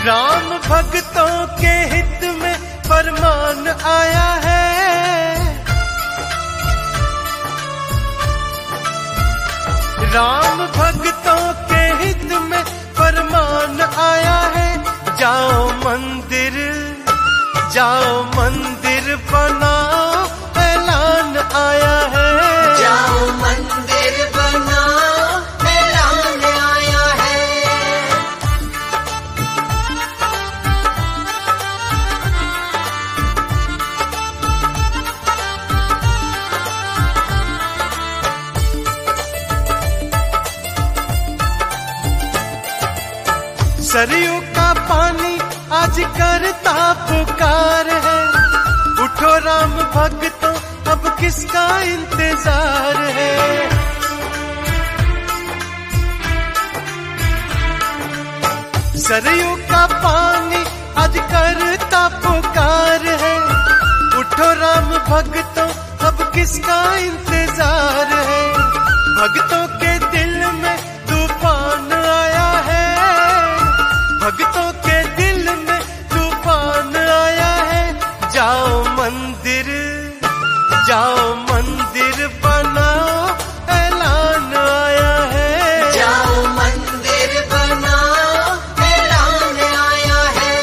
राम भक्तों के हित में फरमान आया है। राम भक्तों के हित में फरमान आया है। जाओ मंदिर बनाओ, ऐलान आया है। जाओ मंदिर बनाओ, ऐलान आया है। सरयू का पानी आज करता पुकार है। उठो राम भक्तों, अब किसका इंतजार है। सरयू का पानी आज करता पुकार है। उठो राम भक्तों, अब किसका इंतजार है। भक्तों के दिल में तूफान आया है। भक्तों के दिल में तूफान आया है। जाओ मंदिर बनाओ, ऐलान आया है। जाओ मंदिर बनाओ, ऐलान आया है।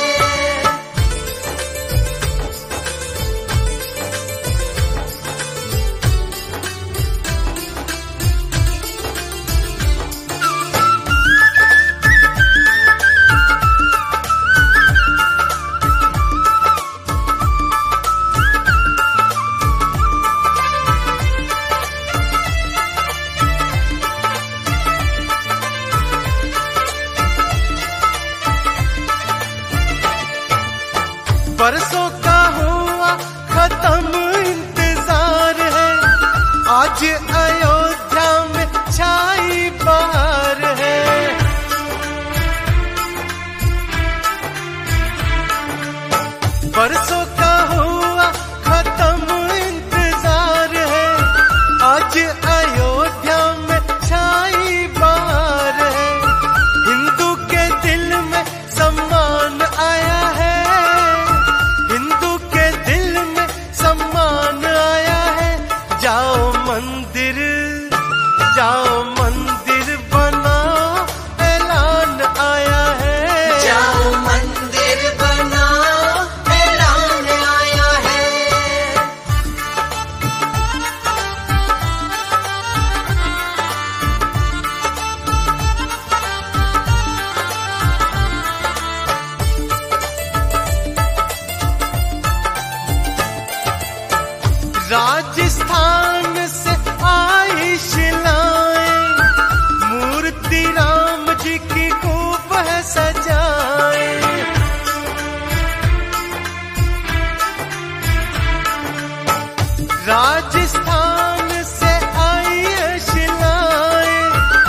बरसों का हुआ खत्म इंतजार है। आज अयोध्या में छाई बहार है। बरसों